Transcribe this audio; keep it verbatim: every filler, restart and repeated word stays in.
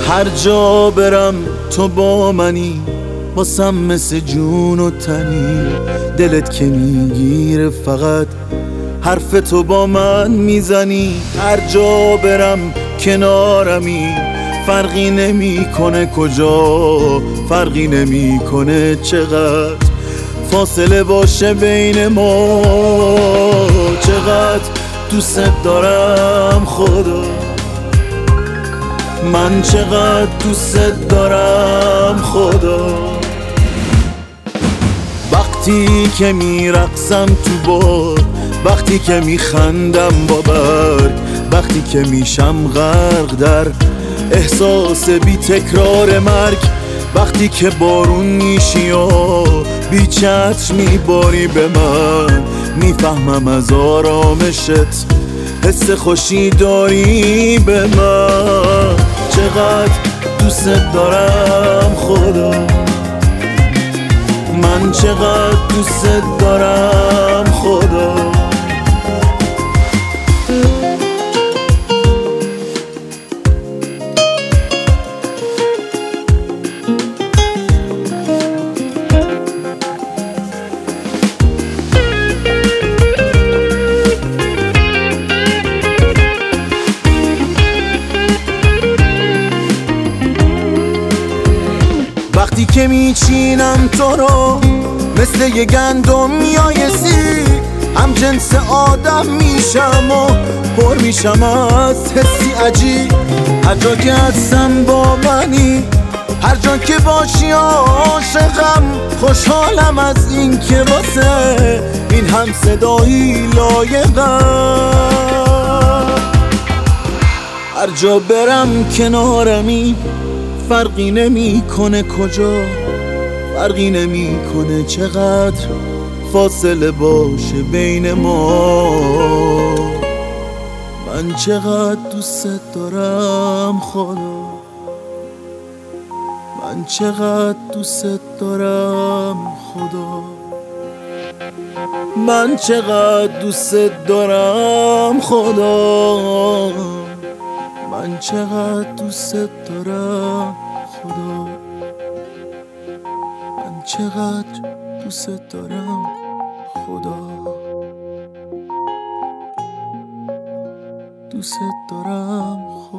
هر جا برم تو با منی، واسم مثل جون و تنی. دلت که میگیره فقط حرف تو با من میزنی. هر جا برم کنارمی، فرقی نمیکنه کجا، فرقی نمیکنه چقدر فاصله باشه بین ما. چقدر دوست دارم خدا، من چقدر دوست دارم خدا. وقتی که میرقصم تو باد، وقتی که میخندم با برگ، وقتی که میشم غرق در احساس بی تکرار مرگ. وقتی که بارون میشی و بی چتر میباری به من، میفهمم از آرامشت حس خوشی داری به من. چقدر دوست دارم خدا، من چقدر دوست دارم خدا. وقتی که میچینم تو رو مثل یه گندم میایسی، هم جنس آدم میشم و پر میشم از حسی عجیب. هر جا که هستم با منی، هر جا که باشی عاشقم. خوشحالم از این که واسه این هم صدایی لایقم. هر جا برم کنارمی، فرقی نمیکنه کجا، فرقی نمیکنه چقدر فاصله باشه بین ما. من چقدر دوست دارم خدا، من چقدر دوست دارم خدا. من چقدر دوست دارم خدا، من چقدر دوست دارم خدا. من چقدر دوست دارم خدا، دوست دارم خدا.